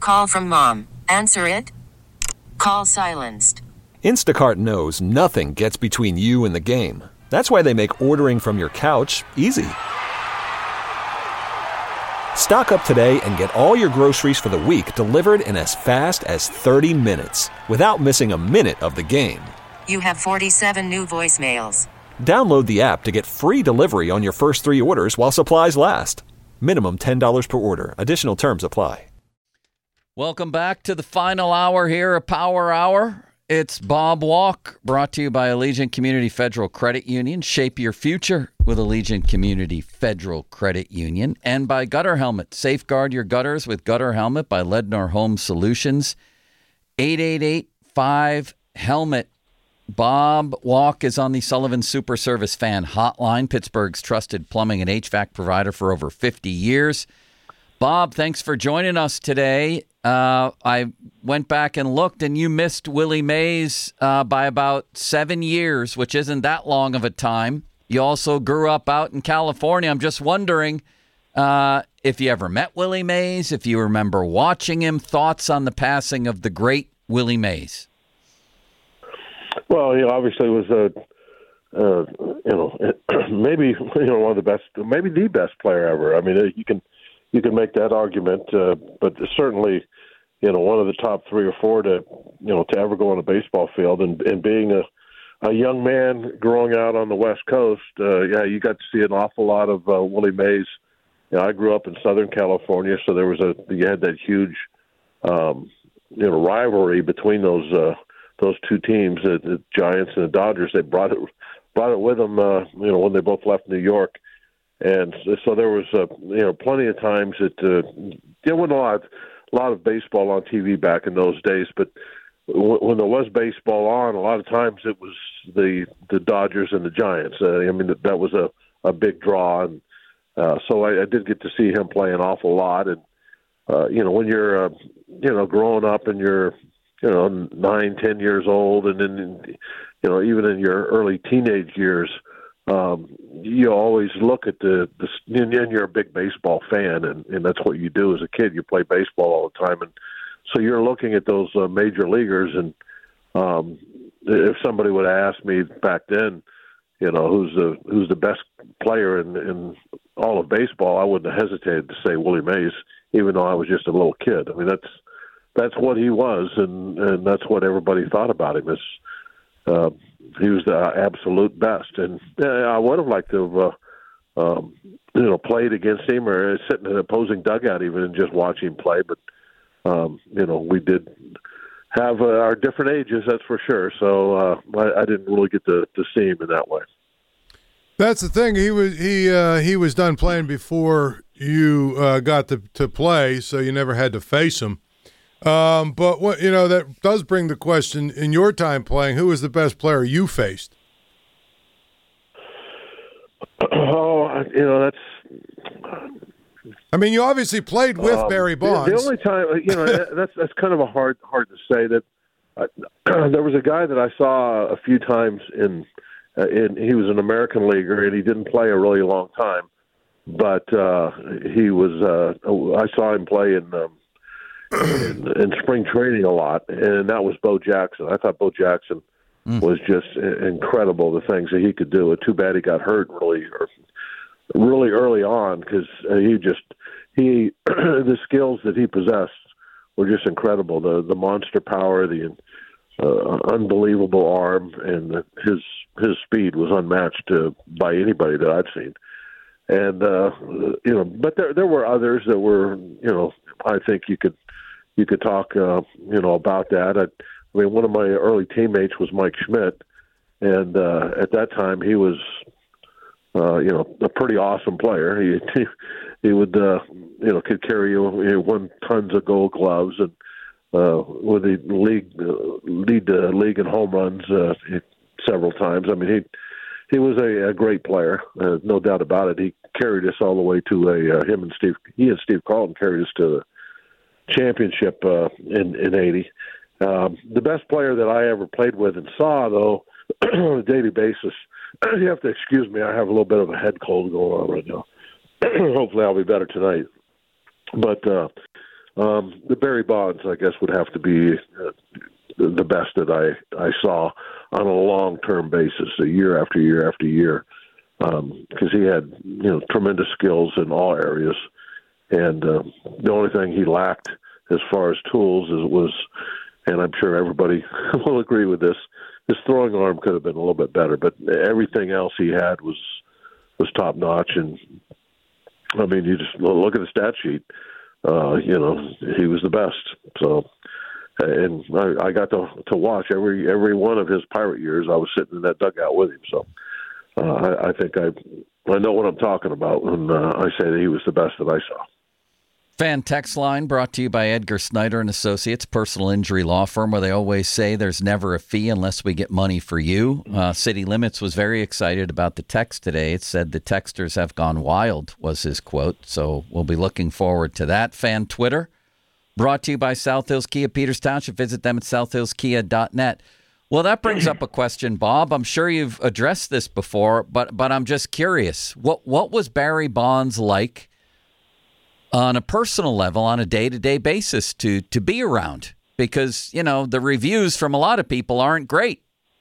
Call from mom. Answer it. Call silenced. Instacart knows nothing gets between you and the game. That's why they make ordering from your couch easy. Stock up today and get all your groceries for the week delivered in as fast as 30 minutes without missing a minute of the game. You have 47 new voicemails. Download the app to get free delivery on your first 3 orders while supplies last. Minimum $10 per order. Additional terms apply. Welcome back to the final hour here, a Power Hour. It's Bob Walk, brought to you by Allegiant Community Federal Credit Union. Shape your future with Allegiant Community Federal Credit Union. And by Gutter Helmet. Safeguard your gutters with Gutter Helmet by Lednor Home Solutions. 888-5-HELMET. Bob Walk is on the Sullivan Super Service Fan Hotline, Pittsburgh's trusted plumbing and HVAC provider for over 50 years. Bob, thanks for joining us today. I went back and looked, and you missed Willie Mays by about 7 years, which isn't that long of a time. You also grew up out in California. I'm just wondering if you ever met Willie Mays, if you remember watching him, thoughts on the passing of the great Willie Mays. Well, he obviously was maybe one of the best, maybe the best player ever. I mean, you can make that argument, but certainly, one of the top 3 or 4 to ever go on a baseball field, and being a young man growing out on the West Coast, you got to see an awful lot of Willie Mays. I grew up in Southern California, so you had that huge, rivalry between those 2 teams, the Giants and the Dodgers. They brought it with them, when they both left New York. And so there was, plenty of times that there wasn't a lot of baseball on TV back in those days. But when there was baseball on, a lot of times it was the Dodgers and the Giants. That was a big draw, and so I did get to see him play an awful lot. And when you're growing up and you're 9-10 years old, and then even in your early teenage years. You always look at and you're a big baseball fan, and that's what you do as a kid. You play baseball all the time, and so you're looking at those major leaguers. And if somebody would have asked me back then, who's the best player in all of baseball, I wouldn't have hesitated to say Willie Mays, even though I was just a little kid. I mean, that's what he was, and that's what everybody thought about him. He was the absolute best, and I would have liked to have, played against him or sit in an opposing dugout even and just watch him play. But we did have our different ages, that's for sure. So I didn't really get to see him in that way. That's the thing. He was done playing before you got to play, so you never had to face him. But what that does bring the question: in your time playing, who was the best player you faced? That's. I mean, you obviously played with Barry Bonds. The only time, that's kind of hard to say. That there was a guy that I saw a few times in he was an American leaguer, and he didn't play a really long time, but he was. I saw him play in spring training a lot, and that was Bo Jackson. I thought Bo Jackson was just incredible, the things that he could do. Too bad he got hurt really early on, because the skills that he possessed were just incredible. The monster power, the unbelievable arm, and his speed was unmatched by anybody that I've seen. And but there were others that were, I think you could talk, about that. I mean, one of my early teammates was Mike Schmidt, and at that time he was, a pretty awesome player. He would, could carry won tons of Gold Gloves, and with the lead the league in home runs several times. I mean, he was a great player, no doubt about it. He carried us all the way to he and Steve Carlton carried us to the championship in 80. The best player that I ever played with and saw, though, on a daily basis, you have to excuse me, I have a little bit of a head cold going on right now. Hopefully I'll be better tonight. But The Barry Bonds, I guess, would have to be the best that I saw on a long-term basis, a year after year after year, because he had tremendous skills in all areas, and the only thing he lacked as far as tools was, and I'm sure everybody will agree with this, his throwing arm could have been a little bit better, but everything else he had was top-notch. And I mean, you just look at the stat sheet. He was the best. So, and I got to watch every one of his Pirate years. I was sitting in that dugout with him. So I think I know what I'm talking about when I say that he was the best that I saw. Fan text line brought to you by Edgar Snyder and Associates, personal injury law firm, where they always say there's never a fee unless we get money for you. City Limits was very excited about the text today. It said the texters have gone wild, was his quote. So we'll be looking forward to that. Fan Twitter brought to you by South Hills Kia, Peters Township. Visit them at southhillskia.net. Well, that brings up a question, Bob. I'm sure you've addressed this before, but I'm just curious. What was Barry Bonds like on a personal level, on a day-to-day basis to be around? Because, the reviews from a lot of people aren't great.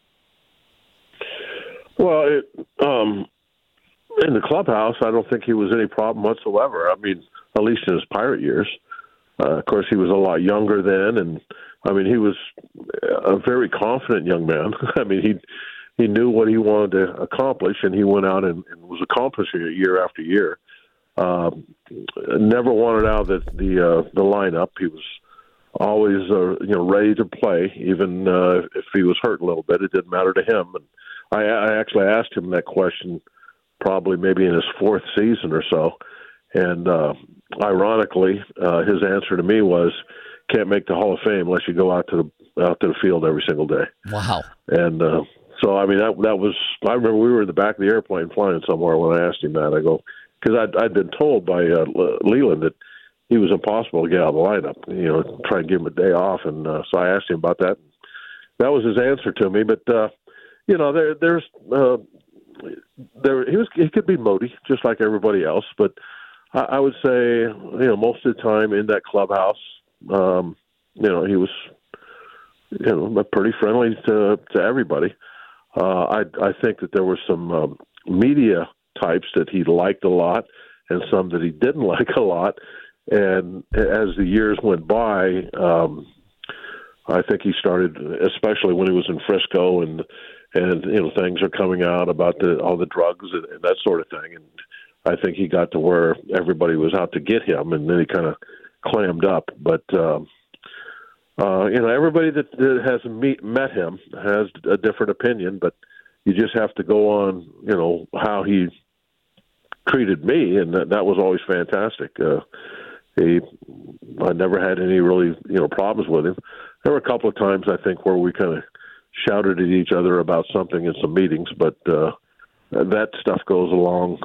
Well, in the clubhouse, I don't think he was any problem whatsoever. I mean, at least in his Pirate years. Of course, he was a lot younger then, and, I mean, he was a very confident young man. I mean, he knew what he wanted to accomplish, and he went out and was accomplishing it year after year. Never wanted out of the lineup. He was always ready to play, even if he was hurt a little bit. It didn't matter to him. And I actually asked him that question probably maybe in his fourth season or so, and ironically, his answer to me was, "Can't make the Hall of Fame unless you go out to the field every single day." Wow! And so I mean that was. I remember we were in the back of the airplane flying somewhere when I asked him that. I go, because I'd been told by Leland that he was impossible to get out of the lineup, try and give him a day off. And so I asked him about that. That was his answer to me. But, he could be moody, just like everybody else. But I would say, most of the time in that clubhouse, he was, pretty friendly to everybody. I think that there were some media types that he liked a lot and some that he didn't like a lot. And as the years went by, I think he started, especially when he was in Frisco and things are coming out about all the drugs and that sort of thing. And I think he got to where everybody was out to get him, and then he kind of clammed up. But, everybody that has met him has a different opinion, but you just have to go on, how he treated me, and that was always fantastic. I never had any really, problems with him. There were a couple of times, I think, where we kind of shouted at each other about something in some meetings, but that stuff goes on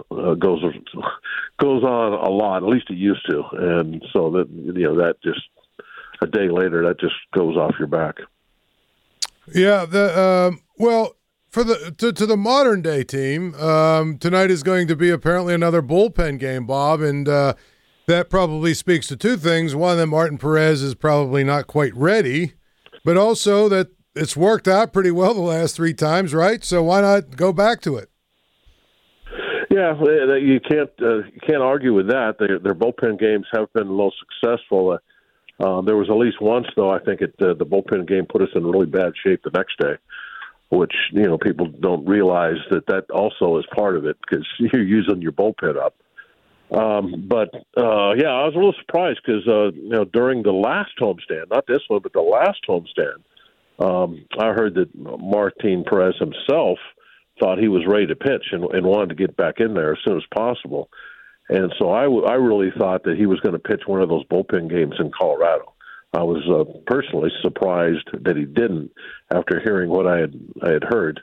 a lot. At least it used to, and so that just a day later, that just goes off your back. Yeah. For to the modern day team, tonight is going to be apparently another bullpen game, Bob, and that probably speaks to two things. One, that Martin Perez is probably not quite ready, but also that it's worked out pretty well the last three times, right? So why not go back to it? Yeah, you can't argue with that. Their bullpen games have been a little successful. There was at least once, though, I think the bullpen game put us in really bad shape the next day, which, people don't realize that also is part of it because you're using your bullpen up. I was a little surprised because, during the last homestand, not this one, but the last homestand, I heard that Martin Perez himself thought he was ready to pitch and wanted to get back in there as soon as possible. And so I really thought that he was going to pitch one of those bullpen games in Colorado. I was personally surprised that he didn't after hearing what I had heard.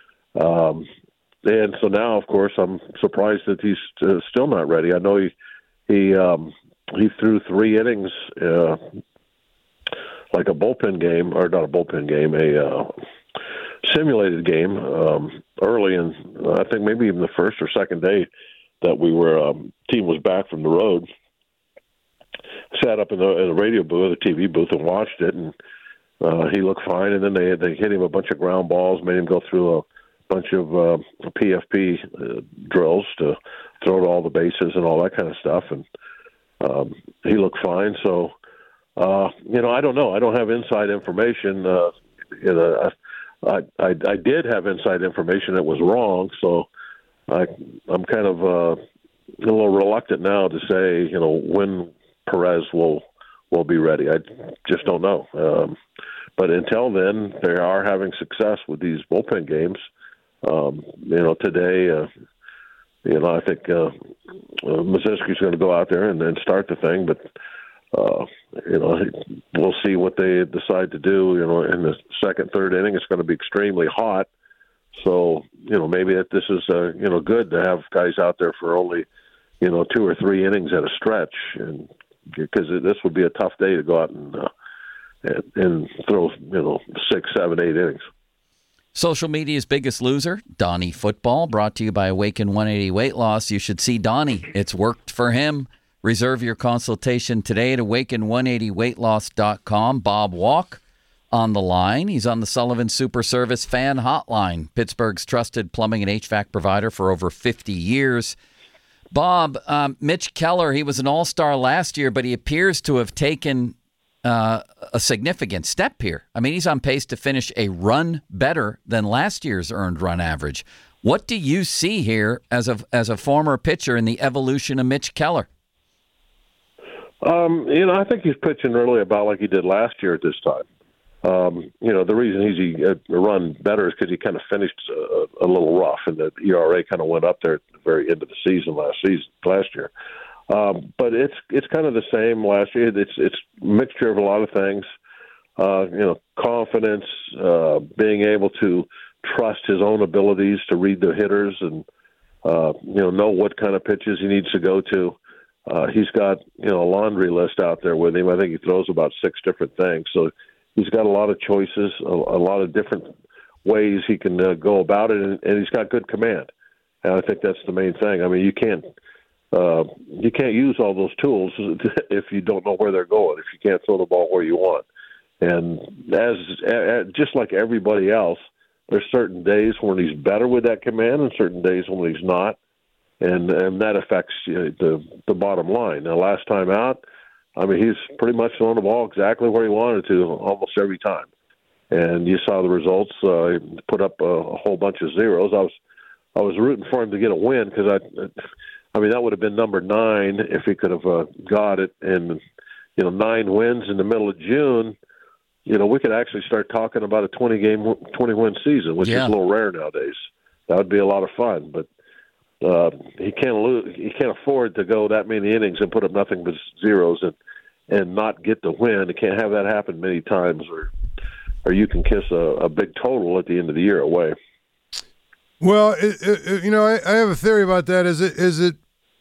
And so now, of course, I'm surprised that he's still not ready. I know he threw 3 innings like a bullpen game, or not a bullpen game, a simulated game early in, I think maybe even the first or second day that we were team was back from the road. sat up in the radio booth, the TV booth, and watched it, and he looked fine. And then they hit him a bunch of ground balls, made him go through a bunch of PFP drills to throw to all the bases and all that kind of stuff, and he looked fine. So, I don't know. I don't have inside information. I did have inside information that was wrong, so I'm kind of a little reluctant now to say, when Perez will be ready. I just don't know. But until then, they are having success with these bullpen games. Today, I think Mazeski's going to go out there and then start the thing, but we'll see what they decide to do. In the second, third inning, it's going to be extremely hot. So, maybe this is good to have guys out there for only 2 or 3 innings at a stretch, and because this would be a tough day to go out and throw 6, 7, 8 innings. Social media's biggest loser, Donnie Football, brought to you by Awaken 180 Weight Loss. You should see Donnie. It's worked for him. Reserve your consultation today at awaken180weightloss.com. Bob Walk on the line. He's on the Sullivan Super Service Fan Hotline, Pittsburgh's trusted plumbing and HVAC provider for over 50 years. Bob, Mitch Keller, he was an all-star last year, but he appears to have taken a significant step here. I mean, he's on pace to finish a run better than last year's earned run average. What do you see here as a former pitcher in the evolution of Mitch Keller? I think he's pitching really about like he did last year at this time. The reason he's run better is because he kind of finished a little rough, and the ERA kind of went up there at the very end of the season last year. But it's kind of the same last year. It's a mixture of a lot of things. Confidence, being able to trust his own abilities to read the hitters and know what kind of pitches he needs to go to. He's got a laundry list out there with him. I think he throws about 6 different things. So he's got a lot of choices, a lot of different ways he can go about it, and he's got good command. And I think that's the main thing. I mean, you can't use all those tools if you don't know where they're going, if you can't throw the ball where you want. And as just like everybody else, there's certain days when he's better with that command and certain days when he's not. And that affects the bottom line. Now, last time out, I mean, he's pretty much throwing the ball exactly where he wanted to almost every time. And you saw the results. He put up a whole bunch of zeros. I was rooting for him to get a win because I mean, that would have been number 9 if he could have got it. And 9 wins in the middle of June. We could actually start talking about a 20-win season, which is a little rare nowadays. That would be a lot of fun, but he can't lose. He can't afford to go that many innings and put up nothing but zeros and not get the win. He can't have that happen many times, or you can kiss a big total at the end of the year away. Well, I have a theory about that. Is it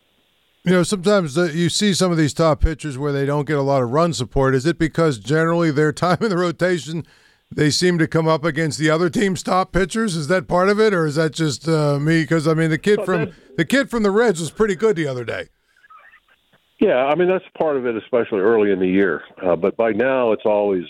sometimes you see some of these top pitchers where they don't get a lot of run support. Is it because generally their time in the rotation, they seem to come up against the other team's top pitchers? Is that part of it, or is that just me? Because I mean, the kid from the Reds was pretty good the other day. Yeah, I mean that's part of it, especially early in the year. But by now, it's always,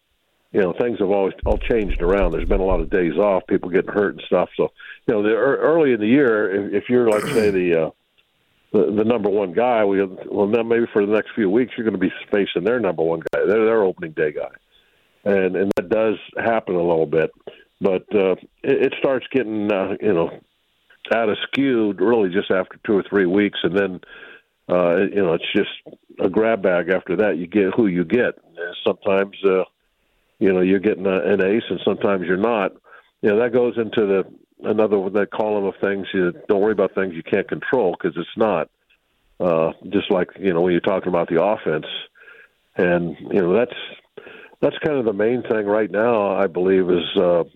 things have always all changed around. There's been a lot of days off, people getting hurt and stuff. So early in the year, if you're like say the number one guy, then maybe for the next few weeks you're going to be facing their number one guy, their opening day guy. And that does happen a little bit, but it starts getting out of skew really just after 2 or 3 weeks, and then it's just a grab bag after that. You get who you get. Sometimes you're getting an ace, and sometimes you're not. That goes into that column of things. You don't worry about things you can't control, because it's not just like when you're talking about the offense, and that's kind of the main thing right now, I believe, is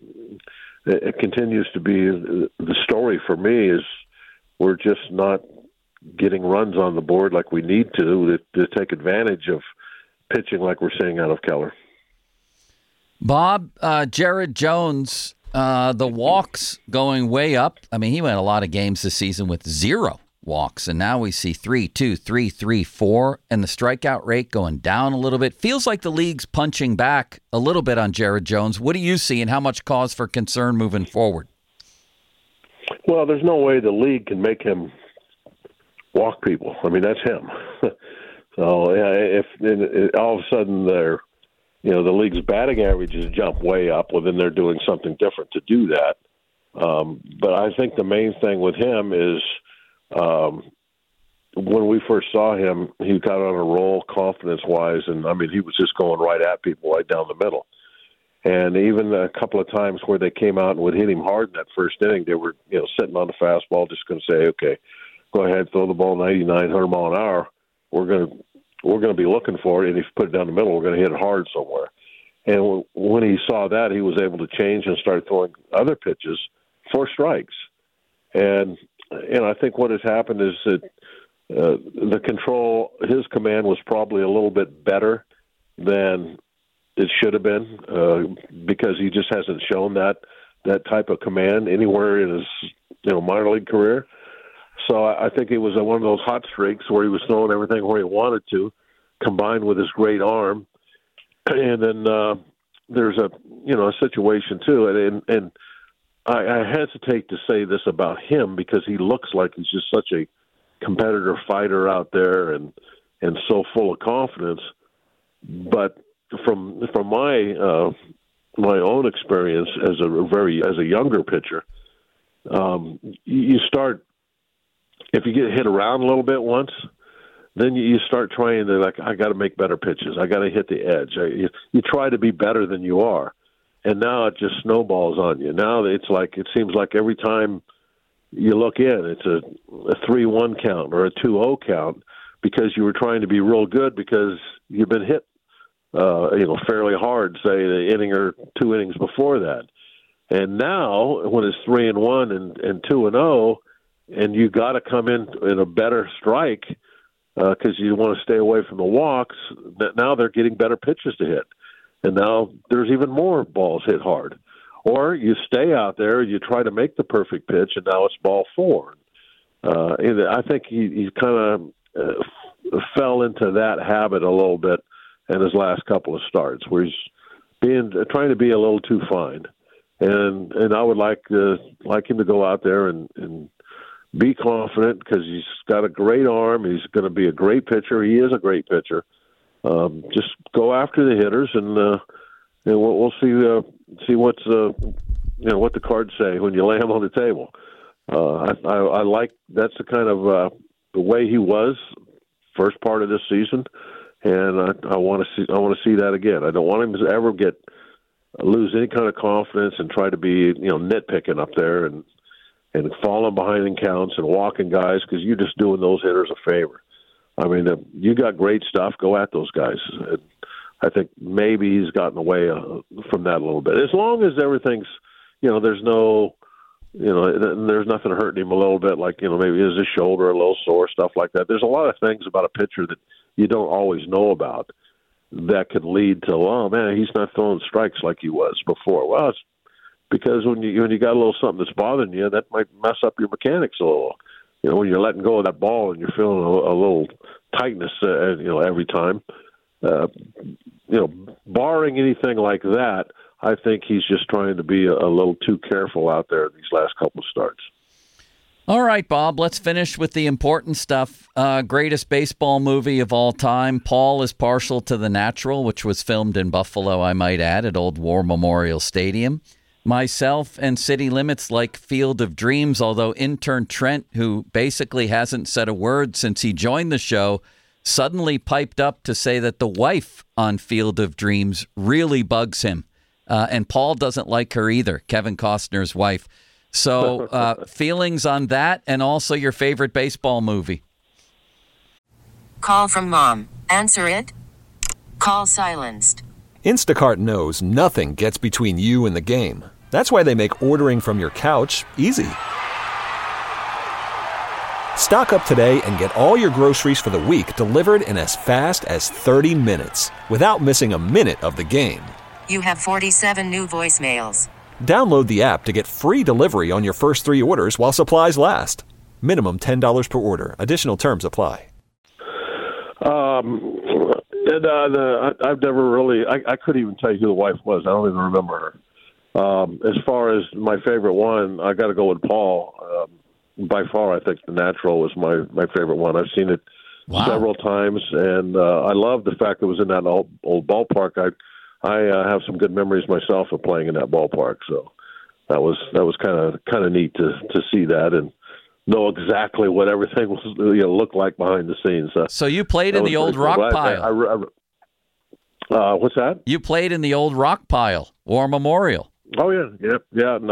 it continues to be the story for me is we're just not getting runs on the board like we need to take advantage of pitching like we're seeing out of Keller. Bob, Jared Jones, the walks going way up. I mean, he went a lot of games this season with 0 walks. And now we see 3, 2, 3, 3, 4, and the strikeout rate going down a little bit. Feels like the league's punching back a little bit on Jared Jones. What do you see, and how much cause for concern moving forward? Well, there's no way the league can make him walk people. I mean, that's him. So if all of a sudden the league's batting averages jump way up, well, then they're doing something different to do that. But I think the main thing with him is when we first saw him, he got on a roll confidence-wise, and, I mean, he was just going right at people right down the middle. And even a couple of times where they came out and would hit him hard in that first inning, they were, sitting on the fastball, just going to say, okay, go ahead, throw the ball 99, 100 mile an hour. We're going to be looking for it, and if you put it down the middle, we're going to hit it hard somewhere. And when he saw that, he was able to change and start throwing other pitches for strikes. And I think what has happened is that the control, his command was probably a little bit better than it should have been because he just hasn't shown that type of command anywhere in his minor league career. So I think it was one of those hot streaks where he was throwing everything where he wanted to, combined with his great arm. And then there's a situation too, and I hesitate to say this about him because he looks like he's just such a competitor fighter out there and so full of confidence. But from my own experience as a younger pitcher, you start, if you get hit around a little bit once, then you start trying to, I got to make better pitches. I got to hit the edge. You try to be better than you are. And now it just snowballs on you. Now it seems like every time you look in, it's a 3-1 count or a 2-0 count because you were trying to be real good because you've been hit, fairly hard, say the inning or 2 innings before that. And now when it's 3-1 and 2-0, and you got to come in a better strike because you want to stay away from the walks, that now they're getting better pitches to hit. And now there's even more balls hit hard. Or you stay out there, you try to make the perfect pitch, and now it's ball 4. I think he kind of fell into that habit a little bit in his last couple of starts, where he's trying to be a little too fine. And I would like him to go out there and be confident because he's got a great arm. He's going to be a great pitcher. He is a great pitcher. Just go after the hitters, and we'll see what's what the cards say when you lay them on the table. I like that's the kind of the way he was first part of this season, and I want to see that again. I don't want him to ever lose any kind of confidence and try to be nitpicking up there and falling behind in counts and walking guys because you're just doing those hitters a favor. I mean, you got great stuff. Go at those guys. And I think maybe he's gotten away from that a little bit. As long as everything's, there's no, there's nothing hurting him a little bit, like, maybe is his shoulder a little sore, stuff like that. There's a lot of things about a pitcher that you don't always know about that could lead to, oh, man, he's not throwing strikes like he was before. Well, it's because when you got a little something that's bothering you, that might mess up your mechanics a little. When you're letting go of that ball and you're feeling a little tightness, every time. Barring anything like that, I think he's just trying to be a little too careful out there these last couple of starts. All right, Bob, let's finish with the important stuff. Greatest baseball movie of all time. Paul is partial to The Natural, which was filmed in Buffalo, I might add, at Old War Memorial Stadium. Myself and City Limits like Field of Dreams, although intern Trent, who basically hasn't said a word since he joined the show, suddenly piped up to say that the wife on Field of Dreams really bugs him. And Paul doesn't like her either, Kevin Costner's wife. So feelings on that, and also your favorite baseball movie. Call from mom. Answer it. Call silenced. Instacart knows nothing gets between you and the game. That's why they make ordering from your couch easy. Stock up today and get all your groceries for the week delivered in as fast as 30 minutes without missing a minute of the game. You have 47 new voicemails. Download the app to get free delivery on your first 3 orders while supplies last. Minimum $10 per order. Additional terms apply. I've never really. I couldn't even tell you who the wife was. I don't even remember her. As far as my favorite one, I got to go with Paul. By far, I think The Natural was my favorite one. I've seen it several times, and I love the fact it was in that old ballpark. I have some good memories myself of playing in that ballpark, so that was kind of neat to see that and know exactly what everything was looked like behind the scenes. So you played in the old rock pile. What's that? You played in the old rock pile, War Memorial. Oh yeah. In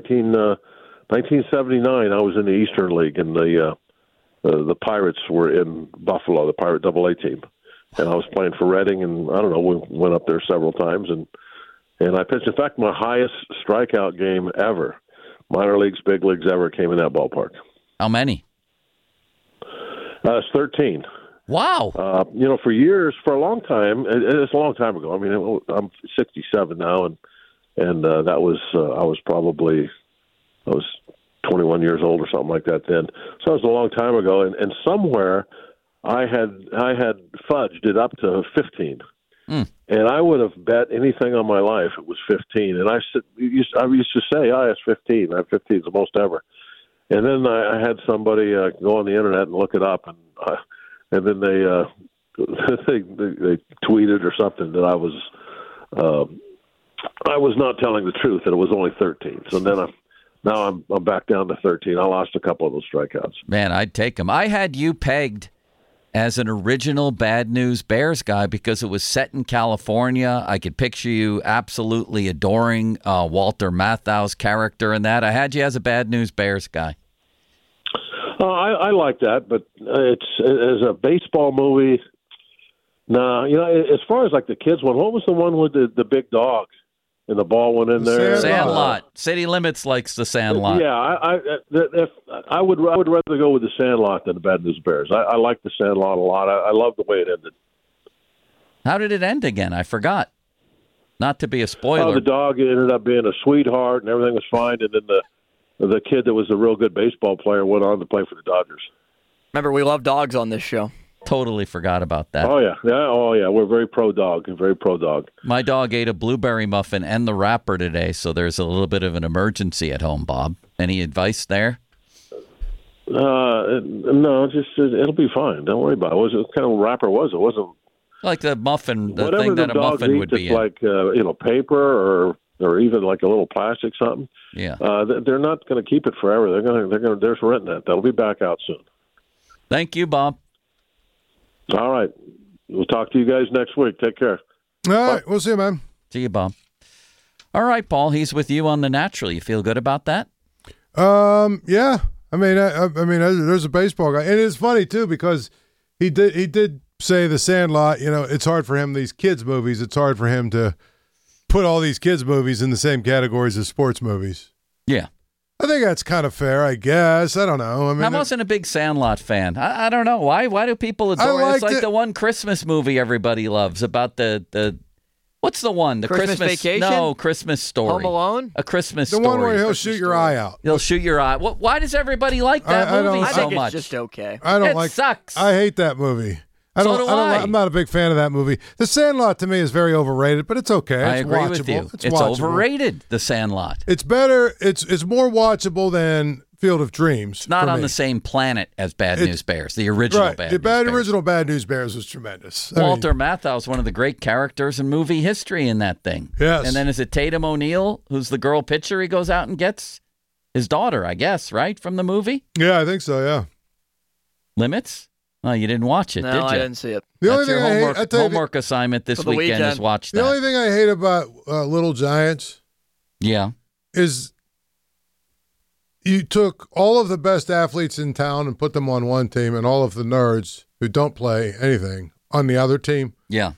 1979, I was in the Eastern League, and the Pirates were in Buffalo, the Pirate AA team, and I was playing for Reading, and I don't know, we went up there several times, and I pitched. In fact, my highest strikeout game ever, minor leagues, big leagues ever, came in that ballpark. How many? It's 13. Wow. For years, for a long time, it's a long time ago. I mean, I'm 67 now, and that was I was 21 years old or something like that then. So it was a long time ago, and somewhere I had fudged it up to 15. And I would have bet anything on my life it was 15. And I used to say, it's 15. 15 is the most ever. And then I had somebody go on the internet and look it up, and then they tweeted or something that I was not telling the truth, that it was only 13. So then now I'm back down to 13. I lost a couple of those strikeouts. Man, I'd take them. I had you pegged as an original Bad News Bears guy because it was set in California. I could picture you absolutely adoring Walter Matthau's character in that. I had you as a Bad News Bears guy. I like that, but it's as a baseball movie. Nah, as far as like the kids one, what was the one with the big dog and the ball went in there? Sandlot. City Limits likes the Sandlot. Yeah, I would rather go with the Sandlot than the Bad News Bears. I like the Sandlot a lot. I love the way it ended. How did it end again? I forgot. Not to be a spoiler. The dog ended up being a sweetheart and everything was fine, and then the kid that was a real good baseball player went on to play for the Dodgers. Remember, we love dogs on this show. Totally forgot about that. Oh yeah. We're very pro dog. My dog ate a blueberry muffin and the wrapper today, so there's a little bit of an emergency at home. Bob, any advice there? No, just it'll be fine. Don't worry about it. What kind of wrapper was it? It wasn't like the muffin, the whatever thing that a muffin would be. It's like paper or even like a little plastic something. Yeah. They're not going to keep it forever. They're renting it. That'll be back out soon. Thank you, Bob. All right. We'll talk to you guys next week. Take care. All right. We'll see you, man. See you, Bob. All right, Paul. He's with you on The Natural. You feel good about that? Yeah. I mean, there's a baseball guy, and it's funny too because he did say the Sandlot. It's hard for him. These kids movies. It's hard for him to put all these kids movies in the same categories as sports movies. Yeah. I think that's kind of fair, I guess. I don't know. I wasn't a big Sandlot fan. I don't know. Why do people adore it? It's like the one Christmas movie everybody loves about the what's the one? The Christmas Vacation? No, Christmas Story. Home Alone? A Christmas Story. The one where he'll shoot your eye out. He'll shoot your eye. Why does everybody like that movie I so think much? it's just okay. It sucks. I hate that movie. I'm not a big fan of that movie. The Sandlot to me is very overrated, but it's okay. I It's agree watchable. with you. It's It's watchable. overrated, The Sandlot. It's better. It's more watchable than Field of Dreams. It's not for on me. the same planet as Bad News Bears, the original Right. Bad The News Bears. original Bad News Bears was tremendous. I mean, Walter Matthau is one of the great characters in movie history in that thing. Yes. And then is it Tatum O'Neal, who's the girl pitcher he goes out and gets? His daughter, I guess, right, from the movie? yeah, I think so, yeah. Limits? Oh, you didn't watch it, No, did you? I didn't see it. The That's only your thing I hate, homework, I tell you, homework assignment this For the weekend is weekend. watch the that. only thing I hate about Little Giants Yeah. is you took all of the best athletes in town and put them on one team and all of the nerds who don't play anything on the other team. Yeah.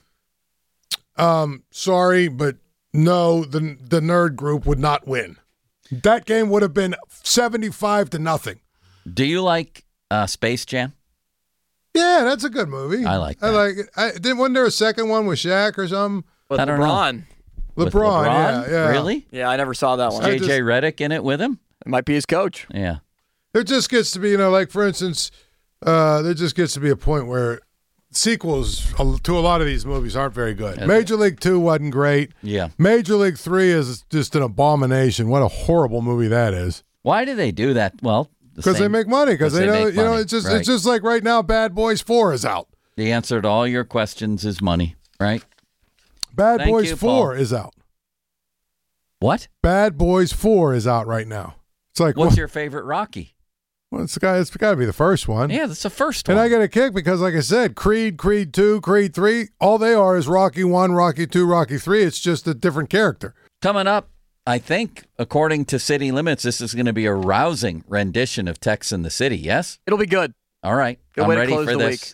Sorry, but no, the nerd group would not win. That game would have been 75-0. Do you like Space Jam? Yeah, that's a good movie. I like that. I like it. Wasn't there a second one with Shaq or something? With I don't know. LeBron. With LeBron, yeah. Really? Yeah, I never saw that one. I JJ Redick in it with him? It might be his coach. Yeah. There just gets to be, like, for instance, there just gets to be a point where sequels to a lot of these movies aren't very good. Okay. Major League 2 wasn't great. Yeah. Major League 3 is just an abomination. What a horrible movie that is. Why do they do that? Well, Because they make money. Because they know, make money. it's just Right. it's just like right now, Bad Boys 4 is out. The answer to all your questions is money, right? Bad Thank Boys you, 4 Paul. is out. What? Bad Boys 4 is out right now. It's like, What's your favorite Rocky? it's got to be the first one. Yeah, that's the first And one. I get a kick because, like I said, Creed 2, Creed 3, all they are is Rocky 1, Rocky 2, Rocky 3. It's just a different character. Coming up, I think, according to City Limits, this is going to be a rousing rendition of Tex in the City, yes? It'll be good. All right. Good I'm way to ready close for the this. week.